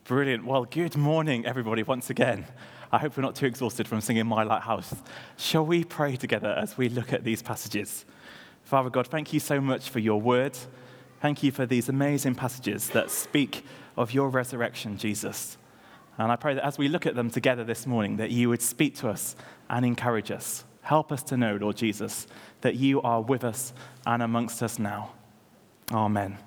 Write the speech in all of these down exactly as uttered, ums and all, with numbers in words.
Brilliant. Well, good morning, everybody, once again. I hope we're not too exhausted from singing My Lighthouse. Shall we pray together as we look at these passages? Father God, thank you so much for your word. Thank you for these amazing passages that speak of your resurrection, Jesus. And I pray that as we look at them together this morning, that you would speak to us and encourage us. Help us to know, Lord Jesus, that you are with us and amongst us now. Amen.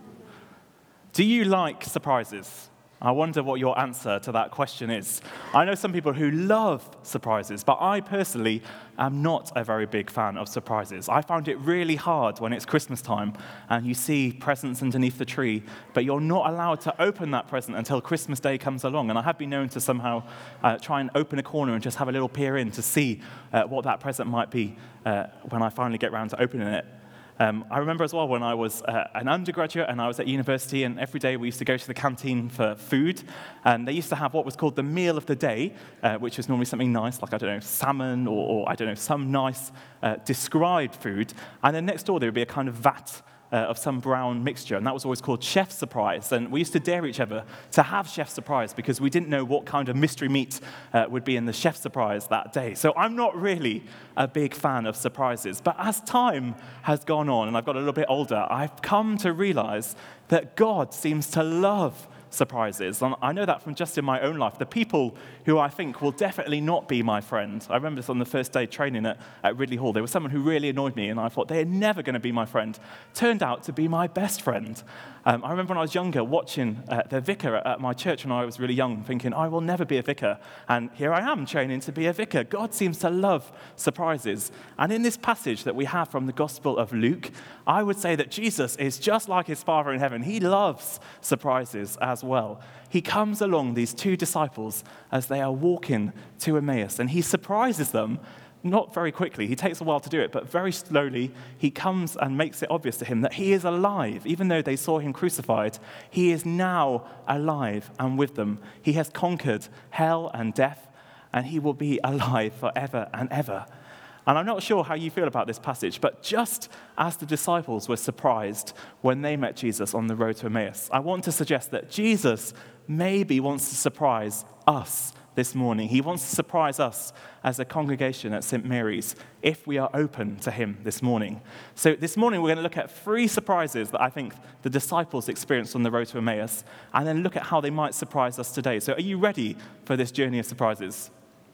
Do you like surprises? I wonder what your answer to that question is. I know some people who love surprises, but I personally am not a very big fan of surprises. I find it really hard when it's Christmas time and you see presents underneath the tree, but you're not allowed to open that present until Christmas Day comes along. And I have been known to somehow uh, try and open a corner and just have a little peer in to see uh, what that present might be uh, when I finally get around to opening it. Um, I remember as well when I was uh, an undergraduate and I was at university, and every day we used to go to the canteen for food, and they used to have what was called the meal of the day, uh, which was normally something nice, like, I don't know, salmon or, or I don't know, some nice uh, described food, and then next door there would be a kind of vat Uh, of some brown mixture, and that was always called Chef's Surprise. And we used to dare each other to have Chef's Surprise because we didn't know what kind of mystery meat uh, would be in the Chef's Surprise that day. So I'm not really a big fan of surprises. But as time has gone on and I've got a little bit older, I've come to realize that God seems to love surprises. And I know that from just in my own life. The people who I think will definitely not be my friend. I remember this on the first day training at, at Ridley Hall. There was someone who really annoyed me, and I thought they're never going to be my friend. Turned out to be my best friend. Um, I remember when I was younger watching uh, the vicar at, at my church when I was really young, thinking, I will never be a vicar. And here I am training to be a vicar. God seems to love surprises. And in this passage that we have from the Gospel of Luke, I would say that Jesus is just like his Father in heaven. He loves surprises as well. He comes along these two disciples as they are walking to Emmaus, and he surprises them. Not very quickly, he takes a while to do it, but very slowly he comes and makes it obvious to him that he is alive. Even though they saw him crucified, he is now alive and with them. He has conquered hell and death, and he will be alive forever and ever. And I'm not sure how you feel about this passage, but just as the disciples were surprised when they met Jesus on the road to Emmaus, I want to suggest that Jesus maybe wants to surprise us this morning. He wants to surprise us as a congregation at Saint Mary's if we are open to him this morning. So this morning we're going to look at three surprises that I think the disciples experienced on the road to Emmaus, and then look at how they might surprise us today. So are you ready for this journey of surprises?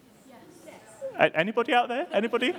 Yes. Anybody out there? Anybody?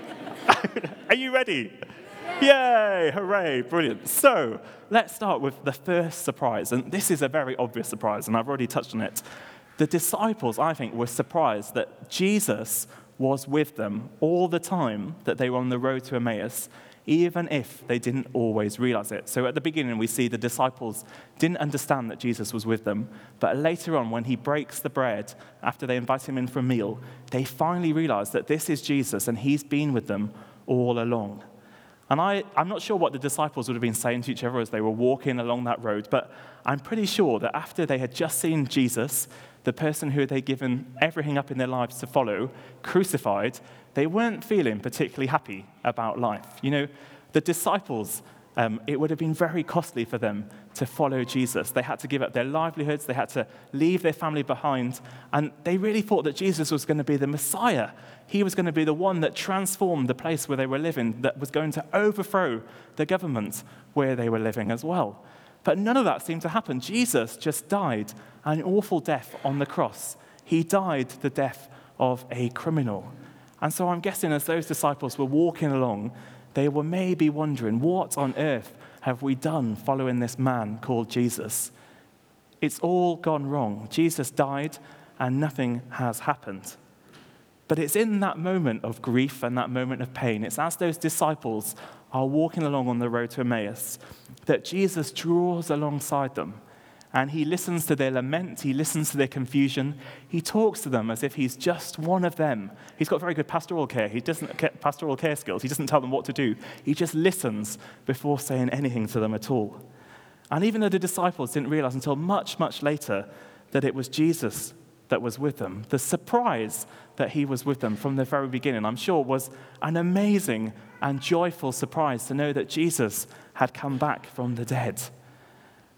Are you ready? Yes. Yay! Hooray! Brilliant. So let's start with the first surprise, and this is a very obvious surprise, and I've already touched on it. The disciples, I think, were surprised that Jesus was with them all the time that they were on the road to Emmaus, even if they didn't always realize it. So at the beginning, we see the disciples didn't understand that Jesus was with them, but later on, when he breaks the bread, after they invite him in for a meal, they finally realize that this is Jesus, and he's been with them all along. And I, I'm not sure what the disciples would have been saying to each other as they were walking along that road, but I'm pretty sure that after they had just seen Jesus, the person who they'd given everything up in their lives to follow, crucified, they weren't feeling particularly happy about life. You know, the disciples, um, it would have been very costly for them to follow Jesus. They had to give up their livelihoods, they had to leave their family behind, and they really thought that Jesus was going to be the Messiah. He was going to be the one that transformed the place where they were living, that was going to overthrow the government where they were living as well. But none of that seemed to happen. Jesus just died an awful death on the cross. He died the death of a criminal. And so I'm guessing as those disciples were walking along, they were maybe wondering, what on earth have we done following this man called Jesus? It's all gone wrong. Jesus died and nothing has happened. But it's in that moment of grief and that moment of pain, it's as those disciples are walking along on the road to Emmaus that Jesus draws alongside them, and he listens to their lament, he listens to their confusion, he talks to them as if he's just one of them. He's got very good pastoral care. He doesn't get pastoral care skills. He doesn't tell them what to do. He just listens before saying anything to them at all. And even though the disciples didn't realize until much, much later that it was Jesus that was with them, the surprise that he was with them from the very beginning, I'm sure, was an amazing and joyful surprise to know that Jesus had come back from the dead.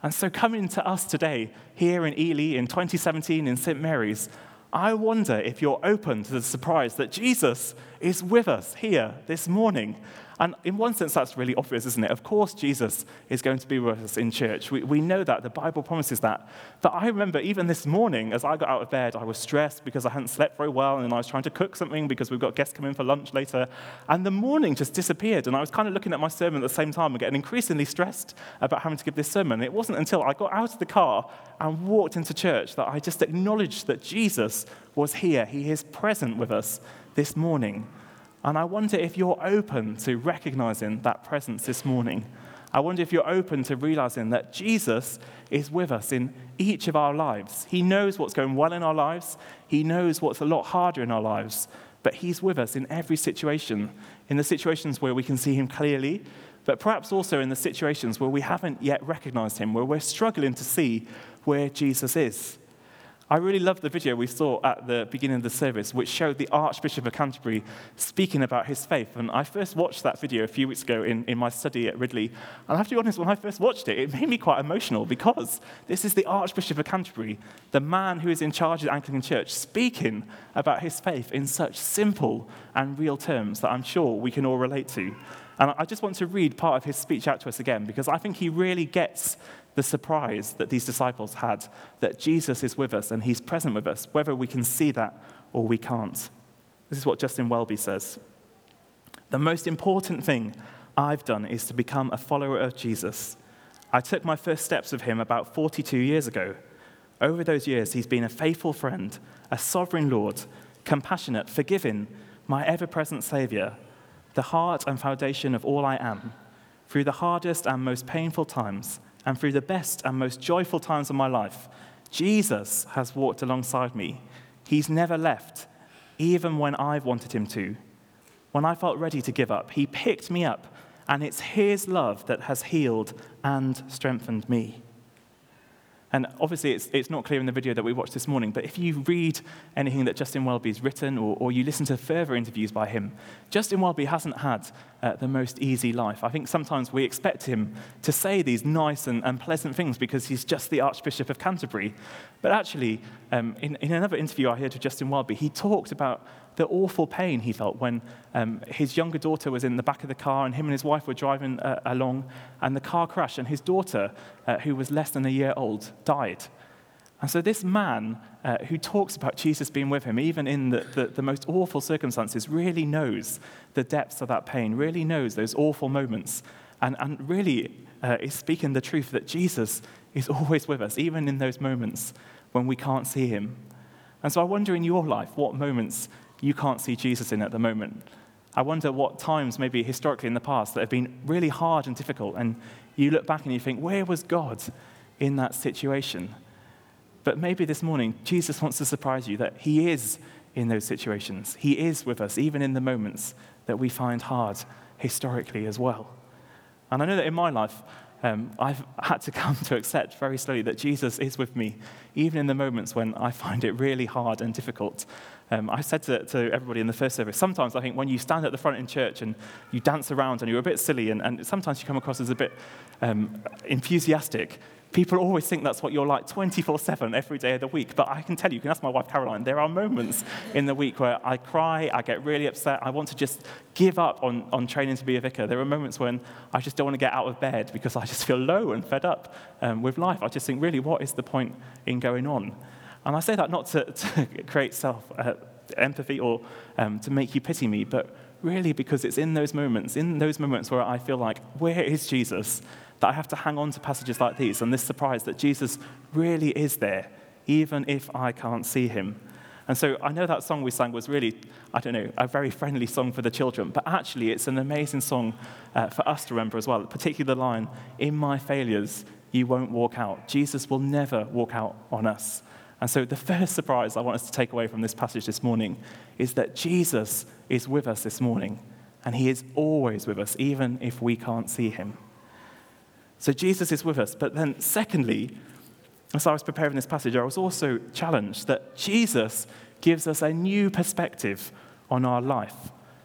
And so coming to us today, here in Ely in twenty seventeen in Saint Mary's, I wonder if you're open to the surprise that Jesus is with us here this morning. And in one sense, that's really obvious, isn't it? Of course, Jesus is going to be with us in church. We, we know that. The Bible promises that. But I remember even this morning, as I got out of bed, I was stressed because I hadn't slept very well, and I was trying to cook something because we've got guests coming for lunch later. And the morning just disappeared, and I was kind of looking at my sermon at the same time and getting increasingly stressed about having to give this sermon. It wasn't until I got out of the car and walked into church that I just acknowledged that Jesus was here. He is present with us this morning. And I wonder if you're open to recognizing that presence this morning. I wonder if you're open to realizing that Jesus is with us in each of our lives. He knows what's going well in our lives. He knows what's a lot harder in our lives. But he's with us in every situation, in the situations where we can see him clearly, but perhaps also in the situations where we haven't yet recognized him, where we're struggling to see where Jesus is. I really loved the video we saw at the beginning of the service, which showed the Archbishop of Canterbury speaking about his faith. And I first watched that video a few weeks ago in, in my study at Ridley. And I have to be honest, when I first watched it, it made me quite emotional because this is the Archbishop of Canterbury, the man who is in charge of the Anglican Church, speaking about his faith in such simple and real terms that I'm sure we can all relate to. And I just want to read part of his speech out to us again, because I think he really gets the surprise that these disciples had, that Jesus is with us and he's present with us, whether we can see that or we can't. This is what Justin Welby says. The most important thing I've done is to become a follower of Jesus. I took my first steps with him about forty-two years ago. Over those years, he's been a faithful friend, a sovereign Lord, compassionate, forgiving, my ever-present Saviour, the heart and foundation of all I am. Through the hardest and most painful times, and through the best and most joyful times of my life, Jesus has walked alongside me. He's never left, even when I've wanted him to. When I felt ready to give up, he picked me up, and it's his love that has healed and strengthened me. And obviously, it's, it's not clear in the video that we watched this morning, but if you read anything that Justin Welby's written or, or you listen to further interviews by him, Justin Welby hasn't had uh, the most easy life. I think sometimes we expect him to say these nice and, and pleasant things because he's just the Archbishop of Canterbury. But actually, um, in, in another interview I heard with Justin Welby, he talked about the awful pain he felt when um, his younger daughter was in the back of the car and him and his wife were driving uh, along and the car crashed and his daughter, uh, who was less than a year old, died. And so this man uh, who talks about Jesus being with him, even in the, the, the most awful circumstances, really knows the depths of that pain, really knows those awful moments, and, and really uh, is speaking the truth that Jesus is always with us, even in those moments when we can't see him. And so I wonder in your life, what moments you can't see Jesus in at the moment. I wonder what times, maybe historically in the past, that have been really hard and difficult, and you look back and you think, where was God in that situation? But maybe this morning, Jesus wants to surprise you that he is in those situations. He is with us, even in the moments that we find hard historically as well. And I know that in my life, Um, I've had to come to accept very slowly that Jesus is with me, even in the moments when I find it really hard and difficult. Um, I said to, to everybody in the first service, sometimes I think when you stand at the front in church and you dance around and you're a bit silly and, and sometimes you come across as a bit um, enthusiastic, people always think that's what you're like twenty-four seven every day of the week. But I can tell you, you can ask my wife Caroline, there are moments in the week where I cry, I get really upset, I want to just give up on, on training to be a vicar. There are moments when I just don't want to get out of bed because I just feel low and fed up um, with life. I just think, really, what is the point in going on? And I say that not to, to create self-empathy uh, or um, to make you pity me, but really because it's in those moments, in those moments where I feel like, where is Jesus? That I have to hang on to passages like these and this surprise that Jesus really is there, even if I can't see him. And so I know that song we sang was really, I don't know, a very friendly song for the children, but actually it's an amazing song uh, for us to remember as well, particularly the line, in my failures, you won't walk out. Jesus will never walk out on us. And so the first surprise I want us to take away from this passage this morning is that Jesus is with us this morning, and he is always with us, even if we can't see him. So Jesus is with us. But then secondly, as I was preparing this passage, I was also challenged that Jesus gives us a new perspective on our life.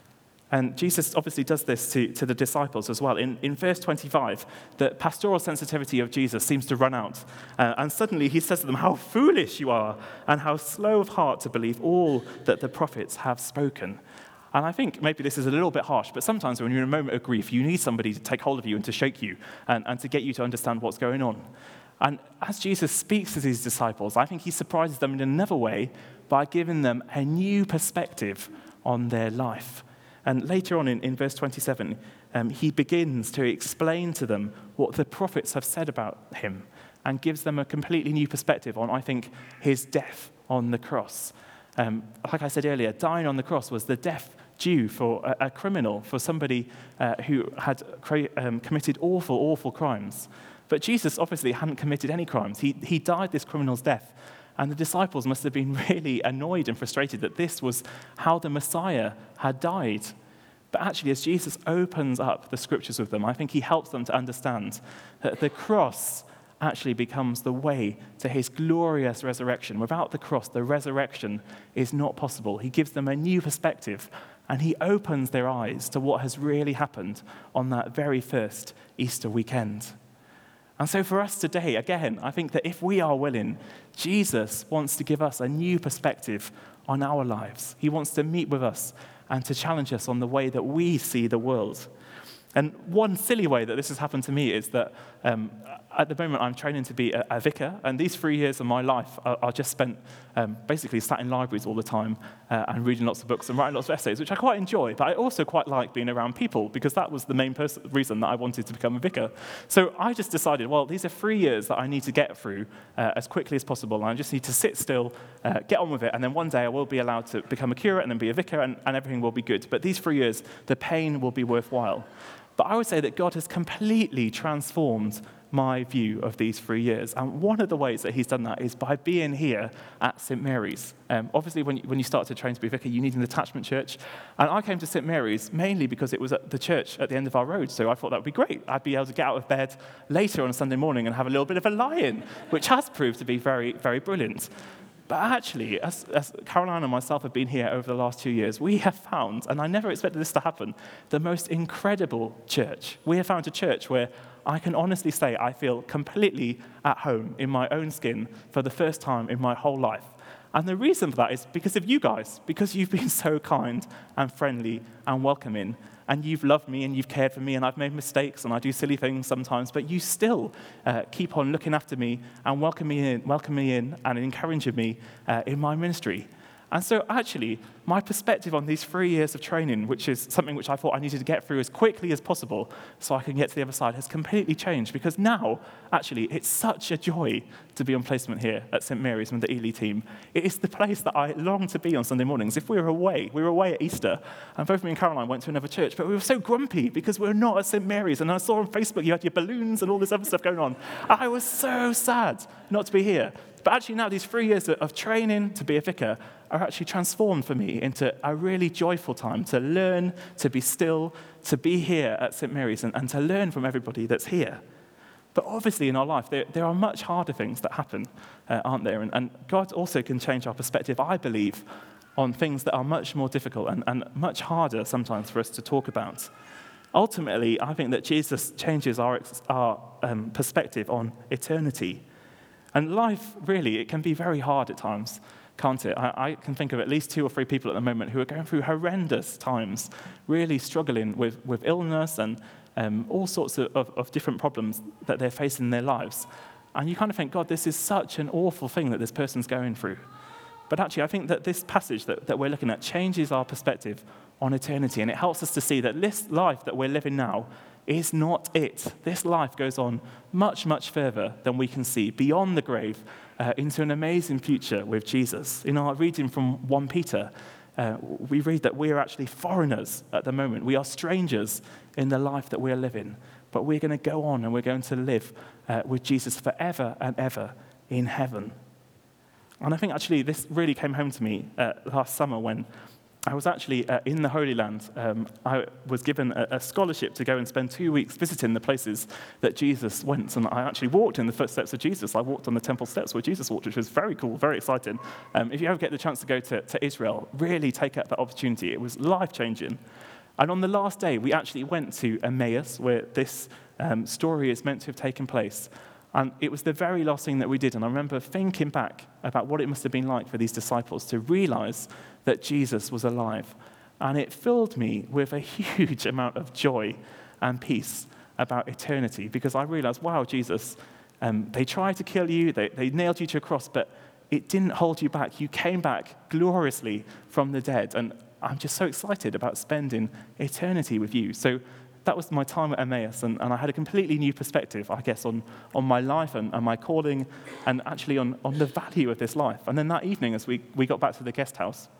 And Jesus obviously does this to, to the disciples as well. In, in verse twenty-five, the pastoral sensitivity of Jesus seems to run out. Uh, and suddenly he says to them, "How foolish you are, and how slow of heart to believe all that the prophets have spoken." And I think maybe this is a little bit harsh, but sometimes when you're in a moment of grief, you need somebody to take hold of you and to shake you and, and to get you to understand what's going on. And as Jesus speaks to these disciples, I think he surprises them in another way by giving them a new perspective on their life. And later on in, in verse twenty-seven, um, he begins to explain to them what the prophets have said about him and gives them a completely new perspective on, I think, his death on the cross. Um, like I said earlier, dying on the cross was the death due for a, a criminal, for somebody uh, who had cra- um, committed awful, awful crimes. But Jesus obviously hadn't committed any crimes. He, he died this criminal's death. And the disciples must have been really annoyed and frustrated that this was how the Messiah had died. But actually, as Jesus opens up the scriptures with them, I think he helps them to understand that the cross actually becomes the way to his glorious resurrection. Without the cross, the resurrection is not possible. He gives them a new perspective, and he opens their eyes to what has really happened on that very first Easter weekend. And so for us today, again, I think that if we are willing, Jesus wants to give us a new perspective on our lives. He wants to meet with us and to challenge us on the way that we see the world. And one silly way that this has happened to me is that um, at the moment I'm training to be a, a vicar, and these three years of my life are, are just spent um, basically sat in libraries all the time uh, and reading lots of books and writing lots of essays, which I quite enjoy, but I also quite like being around people because that was the main pers- reason that I wanted to become a vicar. So I just decided, well, these are three years that I need to get through uh, as quickly as possible, and I just need to sit still, uh, get on with it, and then one day I will be allowed to become a curate and then be a vicar, and, and everything will be good. But these three years, the pain will be worthwhile. But I would say that God has completely transformed my view of these three years. And one of the ways that he's done that is by being here at Saint Mary's. Um, obviously, when you, when you start to train to be a vicar, you need an attachment church. And I came to Saint Mary's mainly because it was at the church at the end of our road. So I thought that would be great. I'd be able to get out of bed later on a Sunday morning and have a little bit of a lie-in, which has proved to be very, very brilliant. But actually, as, as Caroline and myself have been here over the last two years, we have found, and I never expected this to happen, the most incredible church. We have found a church where I can honestly say I feel completely at home in my own skin for the first time in my whole life. And the reason for that is because of you guys, because you've been so kind and friendly and welcoming, and you've loved me and you've cared for me, and I've made mistakes and I do silly things sometimes, but you still uh, keep on looking after me and welcome me in, welcome me in and encouraging me uh, in my ministry. And so actually, my perspective on these three years of training, which is something which I thought I needed to get through as quickly as possible so I can get to the other side, has completely changed. Because now, actually, it's such a joy to be on placement here at Saint Mary's with the Ely team. It is the place that I long to be on Sunday mornings. If we were away, we were away at Easter, and both me and Caroline went to another church, but we were so grumpy because we were not at Saint Mary's. And I saw on Facebook you had your balloons and all this other stuff going on. I was so sad not to be here. But actually now these three years of training to be a vicar are actually transformed for me into a really joyful time to learn, to be still, to be here at Saint Mary's and, and to learn from everybody that's here. But obviously in our life, there, there are much harder things that happen, uh, aren't there? And, and God also can change our perspective, I believe, on things that are much more difficult and, and much harder sometimes for us to talk about. Ultimately, I think that Jesus changes our, our um, perspective on eternity. And life, really, it can be very hard at times, can't it? I, I can think of at least two or three people at the moment who are going through horrendous times, really struggling with, with illness and um, all sorts of, of, of different problems that they're facing in their lives. And you kind of think, God, this is such an awful thing that this person's going through. But actually, I think that this passage that, that we're looking at changes our perspective on eternity, and it helps us to see that this life that we're living now is not it. This life goes on much, much further than we can see, beyond the grave, uh, into an amazing future with Jesus. In our reading from First Peter, uh, we read that we are actually foreigners at the moment. We are strangers in the life that we are living, but we're going to go on and we're going to live uh, with Jesus forever and ever in heaven. And I think actually this really came home to me uh, last summer when I was actually uh, in the Holy Land. Um, I was given a, a scholarship to go and spend two weeks visiting the places that Jesus went. And I actually walked in the footsteps of Jesus. I walked on the temple steps where Jesus walked, which was very cool, very exciting. Um, if you ever get the chance to go to, to Israel, really take up that opportunity. It was life-changing. And on the last day, we actually went to Emmaus, where this um, story is meant to have taken place. And it was the very last thing that we did. And I remember thinking back about what it must have been like for these disciples to realize that Jesus was alive. And it filled me with a huge amount of joy and peace about eternity, because I realized, wow, Jesus, um, they tried to kill you, they, they nailed you to a cross, but it didn't hold you back. You came back gloriously from the dead. And I'm just so excited about spending eternity with you. So that was my time at Emmaus, and, and I had a completely new perspective, I guess, on, on my life and, and my calling, and actually on, on the value of this life. And then that evening, as we, we got back to the guest house,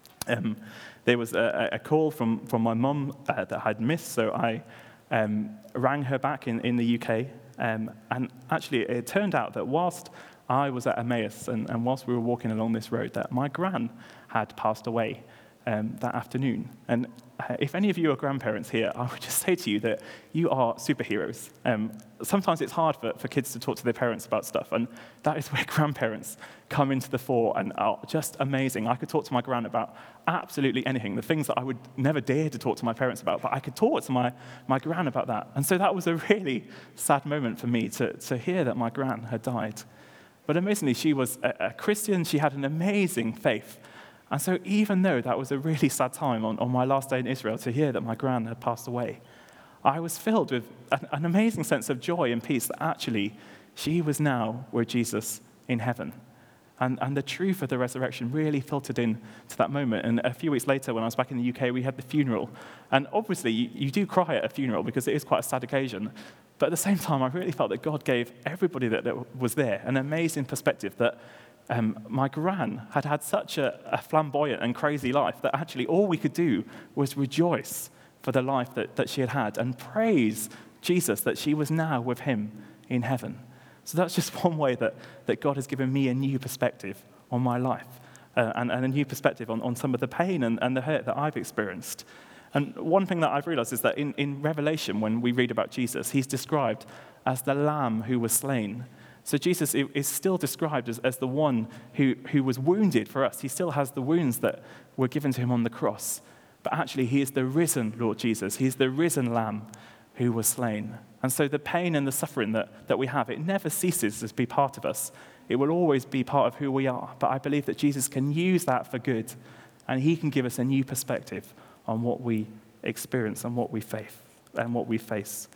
um, there was a, a call from, from my mum uh, that I'd missed, so I um, rang her back in, in the U K, um, and actually it turned out that whilst I was at Emmaus, and, and whilst we were walking along this road, that my gran had passed away um, that afternoon. And uh, if any of you are grandparents here, I would just say to you that you are superheroes. Um, sometimes it's hard for, for kids to talk to their parents about stuff, and that is where grandparents come into the fore and are just amazing. I could talk to my gran about absolutely anything, the things that I would never dare to talk to my parents about, but I could talk to my, my gran about that. And so that was a really sad moment for me to, to hear that my gran had died. But amazingly, she was a, a Christian. She had an amazing faith. And so even though that was a really sad time on, on my last day in Israel to hear that my gran had passed away, I was filled with an, an amazing sense of joy and peace that actually she was now with Jesus in heaven. And, and the truth of the resurrection really filtered in to that moment. And a few weeks later, when I was back in the U K, we had the funeral. And obviously, you, you do cry at a funeral because it is quite a sad occasion. But at the same time, I really felt that God gave everybody that, that was there an amazing perspective that um, my gran had had such a, a flamboyant and crazy life that actually all we could do was rejoice for the life that, that she had had and praise Jesus that she was now with him in heaven. So that's just one way that, that God has given me a new perspective on my life uh, and, and a new perspective on, on some of the pain and, and the hurt that I've experienced. And one thing that I've realized is that in, in Revelation, when we read about Jesus, he's described as the Lamb who was slain. So Jesus is still described as, as the one who, who was wounded for us. He still has the wounds that were given to him on the cross. But actually, he is the risen Lord Jesus. He's the risen Lamb who was slain. And so the pain and the suffering that, that we have, it never ceases to be part of us. It will always be part of who we are. But I believe that Jesus can use that for good, and he can give us a new perspective on what we experience and what we face and what we face.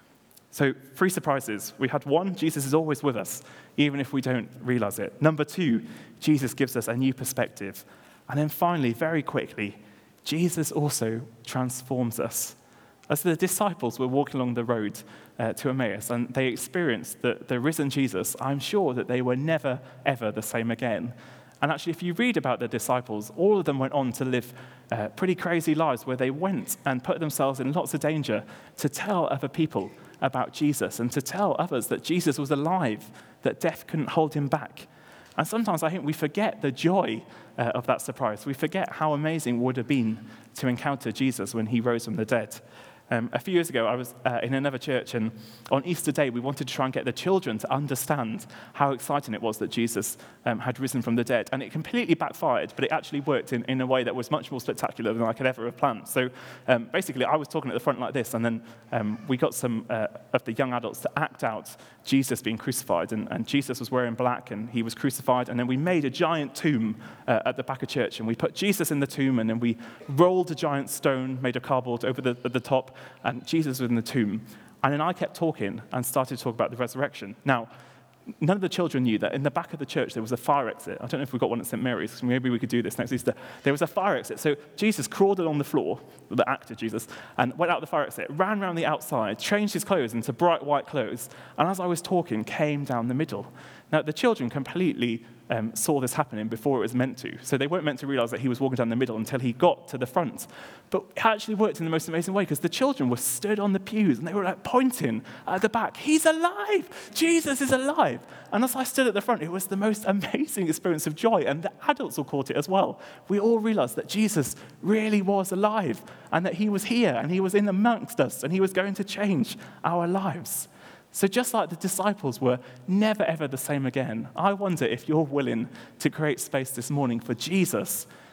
So three surprises. We had one, Jesus is always with us, even if we don't realize it. Number two, Jesus gives us a new perspective. And then finally, very quickly, Jesus also transforms us. As the disciples were walking along the road uh, to Emmaus and they experienced the, the risen Jesus, I'm sure that they were never, ever the same again. And actually, if you read about the disciples, all of them went on to live uh, pretty crazy lives where they went and put themselves in lots of danger to tell other people about Jesus and to tell others that Jesus was alive, that death couldn't hold him back. And sometimes I think we forget the joy uh, of that surprise. We forget how amazing it would have been to encounter Jesus when he rose from the dead. Um, a few years ago, I was uh, in another church, and on Easter Day, we wanted to try and get the children to understand how exciting it was that Jesus um, had risen from the dead. And it completely backfired, but it actually worked in, in a way that was much more spectacular than I could ever have planned. So um, basically, I was talking at the front like this, and then um, we got some uh, of the young adults to act out Jesus being crucified. And, and Jesus was wearing black, and he was crucified. And then we made a giant tomb uh, at the back of church, and we put Jesus in the tomb, and then we rolled a giant stone made of cardboard over the, at the top, and Jesus was in the tomb. And then I kept talking and started to talk about the resurrection. Now, none of the children knew that in the back of the church there was a fire exit. I don't know if we've got one at Saint Mary's. Maybe we could do this next Easter. There was a fire exit. So Jesus crawled along the floor, the actor Jesus, and went out the fire exit, ran around the outside, changed his clothes into bright white clothes, and as I was talking, came down the middle. Now, the children completely um, saw this happening before it was meant to. So they weren't meant to realize that he was walking down the middle until he got to the front. But it actually worked in the most amazing way because the children were stood on the pews and they were like pointing at the back. He's alive! Jesus is alive! And as I stood at the front, it was the most amazing experience of joy. And the adults all caught it as well. We all realized that Jesus really was alive and that he was here and he was in amongst us and he was going to change our lives. So just like the disciples were never, ever the same again, I wonder if you're willing to create space this morning for Jesus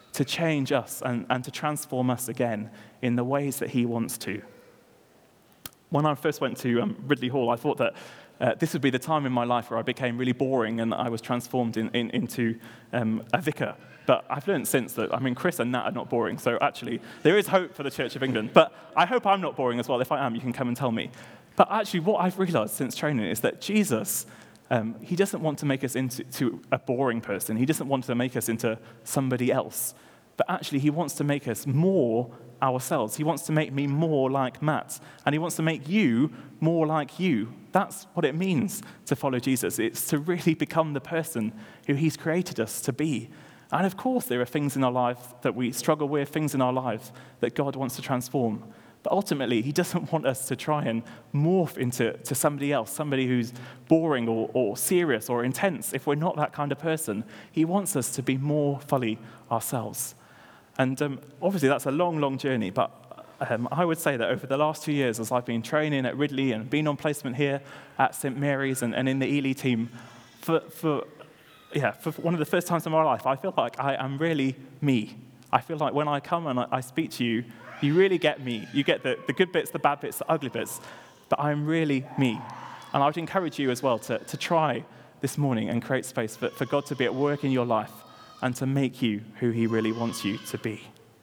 to change us and, and to transform us again in the ways that he wants to. When I first went to um, Ridley Hall, I thought that uh, this would be the time in my life where I became really boring and I was transformed in, in, into um, a vicar. But I've learned since that, I mean, Chris and Nat are not boring, so actually there is hope for the Church of England. But I hope I'm not boring as well. If I am, you can come and tell me. But actually what I've realized since training is that Jesus, um, he doesn't want to make us into to a boring person. He doesn't want to make us into somebody else. But actually he wants to make us more ourselves. He wants to make me more like Matt, and he wants to make you more like you. That's what it means to follow Jesus. It's to really become the person who he's created us to be. And of course, there are things in our life that we struggle with, things in our lives that God wants to transform. But ultimately, he doesn't want us to try and morph into to somebody else, somebody who's boring or, or serious or intense. If we're not that kind of person, he wants us to be more fully ourselves. And um, obviously, that's a long, long journey. But um, I would say that over the last two years, as I've been training at Ridley and been on placement here at Saint Mary's and, and in the Ely team, for, for Yeah, for one of the first times in my life, I feel like I am really me. I feel like when I come and I, I speak to you, you really get me. You get the, the good bits, the bad bits, the ugly bits, but I'm really me. And I would encourage you as well to, to try this morning and create space for, for God to be at work in your life and to make you who he really wants you to be.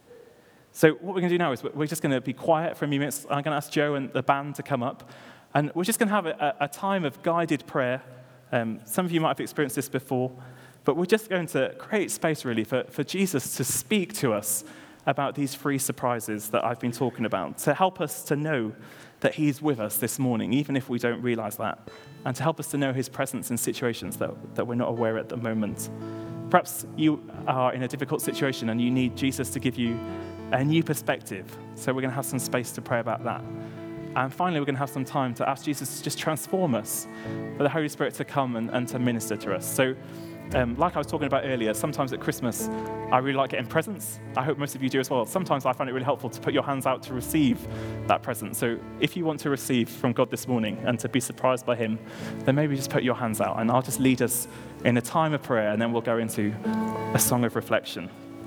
So what we're going to do now is we're just going to be quiet for a few minutes. I'm going to ask Joe and the band to come up, and we're just going to have a, a time of guided prayer. Um, some of you might have experienced this before, but we're just going to create space, really, for, for Jesus to speak to us about these three surprises that I've been talking about, to help us to know that he's with us this morning, even if we don't realize that, and to help us to know his presence in situations that, that we're not aware at the moment. Perhaps you are in a difficult situation and you need Jesus to give you a new perspective, so we're going to have some space to pray about that. And finally, we're going to have some time to ask Jesus to just transform us, for the Holy Spirit to come and, and to minister to us. So, um, like I was talking about earlier, sometimes at Christmas, I really like getting presents. I hope most of you do as well. Sometimes I find it really helpful to put your hands out to receive that present. So if you want to receive from God this morning and to be surprised by him, then maybe just put your hands out, and I'll just lead us in a time of prayer, and then we'll go into a song of reflection.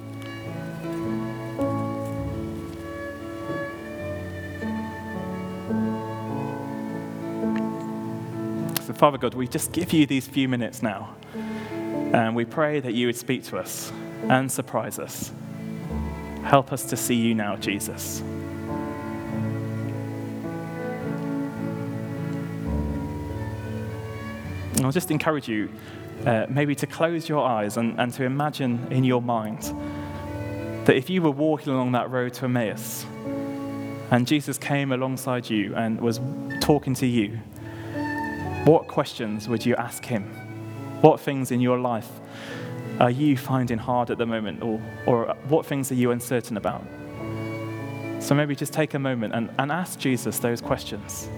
Father God, we just give you these few minutes now, and we pray that you would speak to us and surprise us. Help us to see you now, Jesus. And I'll just encourage you uh, maybe to close your eyes and, and to imagine in your mind that if you were walking along that road to Emmaus and Jesus came alongside you and was talking to you, what questions would you ask him? What things in your life are you finding hard at the moment, or, or what things are you uncertain about? So maybe just take a moment and, and ask Jesus those questions.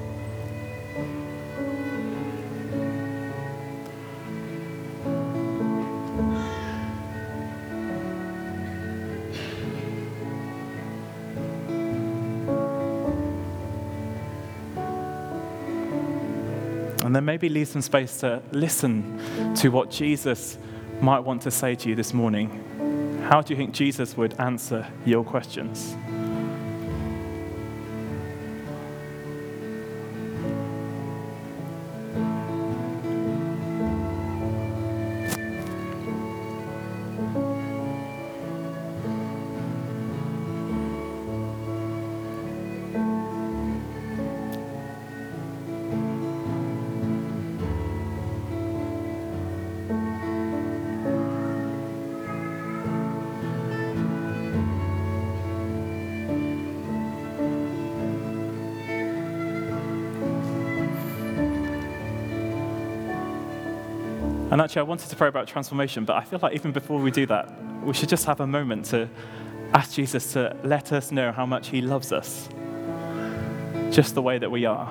And then maybe leave some space to listen to what Jesus might want to say to you this morning. How do you think Jesus would answer your questions? And actually, I wanted to pray about transformation, but I feel like even before we do that, we should just have a moment to ask Jesus to let us know how much he loves us, just the way that we are.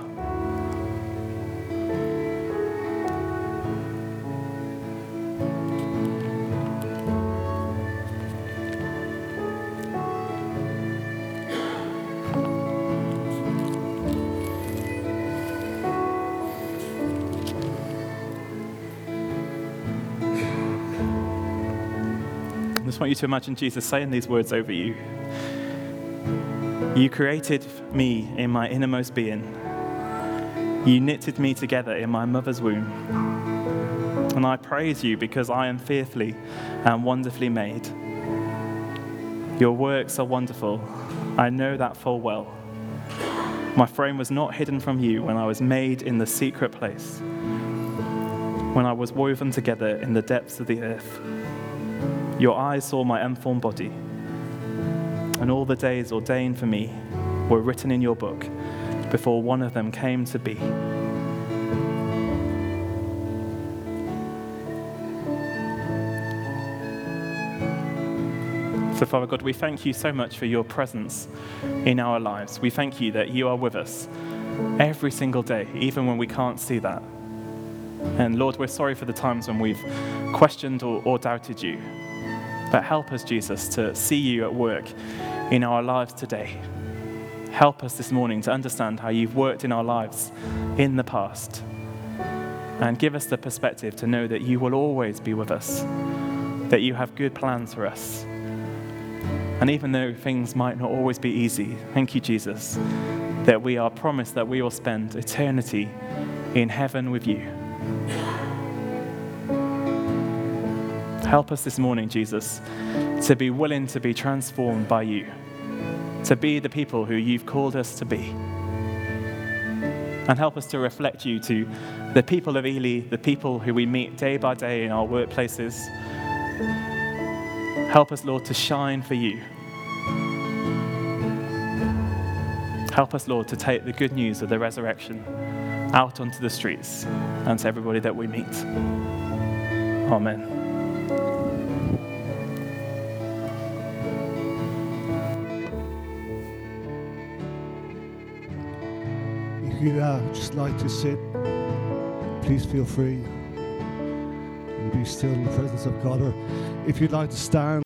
just want you to imagine Jesus saying these words over you. You created me in my innermost being. You knitted me together in my mother's womb. And I praise you because I am fearfully and wonderfully made. Your works are wonderful. I know that full well. My frame was not hidden from you when I was made in the secret place, when I was woven together in the depths of the earth. Your eyes saw my unformed body, and all the days ordained for me were written in your book before one of them came to be. So, Father God, we thank you so much for your presence in our lives. We thank you that you are with us every single day, even when we can't see that. And Lord, we're sorry for the times when we've questioned or, or doubted you. But help us, Jesus, to see you at work in our lives today. Help us this morning to understand how you've worked in our lives in the past. And give us the perspective to know that you will always be with us, that you have good plans for us. And even though things might not always be easy, thank you, Jesus, that we are promised that we will spend eternity in heaven with you. Help us this morning, Jesus, to be willing to be transformed by you, to be the people who you've called us to be. And help us to reflect you to the people of Ely, the people who we meet day by day in our workplaces. Help us, Lord, to shine for you. Help us, Lord, to take the good news of the resurrection out onto the streets and to everybody that we meet. Amen. If you'd uh, just like to sit, please feel free and be still in the presence of God. Or if you'd like to stand,